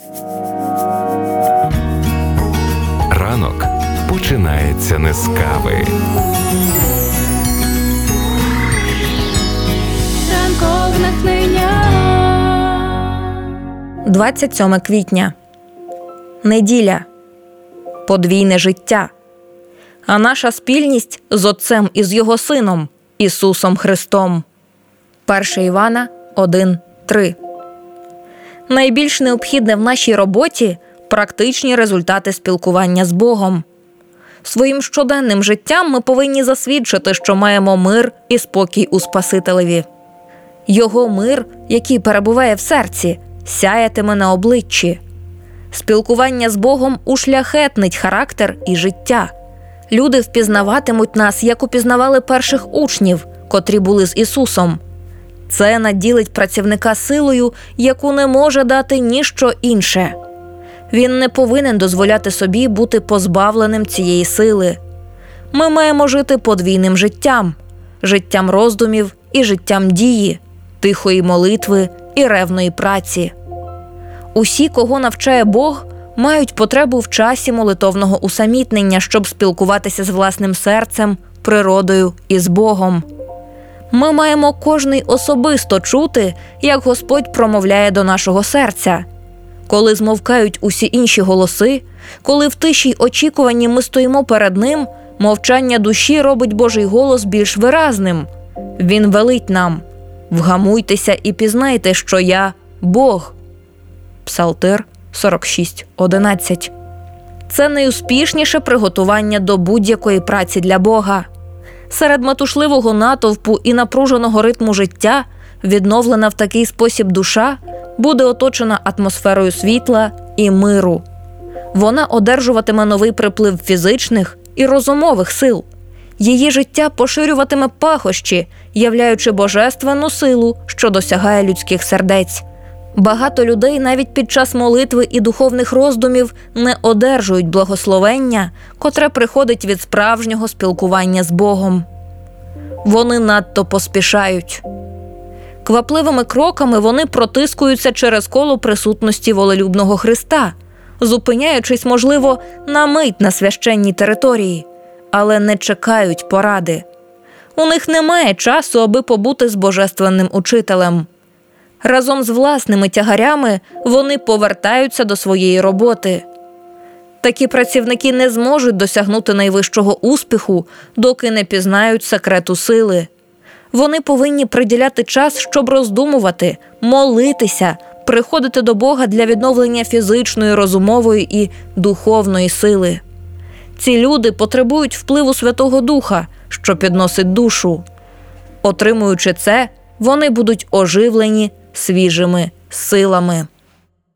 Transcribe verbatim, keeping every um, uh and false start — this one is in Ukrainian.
Ранок починається не з кави. Ранкове натхнення. двадцять сьоме квітня. Неділя. Подвійне життя. А наша спільність з Отцем і з Його Сином, Ісусом Христом. перше Івана один три. Найбільш необхідне в нашій роботі – практичні результати спілкування з Богом. Своїм щоденним життям ми повинні засвідчити, що маємо мир і спокій у Спасителеві. Його мир, який перебуває в серці, сяятиме на обличчі. Спілкування з Богом ушляхетнить характер і життя. Люди впізнаватимуть нас, як упізнавали перших учнів, котрі були з Ісусом. Це наділить працівника силою, яку не може дати ніщо інше. Він не повинен дозволяти собі бути позбавленим цієї сили. Ми маємо жити подвійним життям – життям роздумів і життям дії, тихої молитви і ревної праці. Усі, кого навчає Бог, мають потребу в часі молитовного усамітнення, щоб спілкуватися з власним серцем, природою і з Богом. Ми маємо кожний особисто чути, як Господь промовляє до нашого серця. Коли змовкають усі інші голоси, коли в тиші й очікуванні ми стоїмо перед Ним, мовчання душі робить Божий голос більш виразним. Він велить нам: «Вгамуйтеся і пізнайте, що я – Бог». Псалтир сорок шість одинадцять. Це найуспішніше приготування до будь-якої праці для Бога. Серед метушливого натовпу і напруженого ритму життя відновлена в такий спосіб душа буде оточена атмосферою світла і миру. Вона одержуватиме новий приплив фізичних і розумових сил. Її життя поширюватиме пахощі, являючи божественну силу, що досягає людських сердець. Багато людей навіть під час молитви і духовних роздумів не одержують благословення, котре приходить від справжнього спілкування з Богом. Вони надто поспішають. Квапливими кроками вони протискуються через коло присутності волелюбного Христа, зупиняючись, можливо, на мить на священній території, але не чекають поради. У них немає часу, аби побути з Божественним Учителем. Разом з власними тягарями вони повертаються до своєї роботи. Такі працівники не зможуть досягнути найвищого успіху, доки не пізнають секрету сили. Вони повинні приділяти час, щоб роздумувати, молитися, приходити до Бога для відновлення фізичної, розумової і духовної сили. Ці люди потребують впливу Святого Духа, що підносить душу. Отримуючи це, вони будуть оживлені свіжими силами.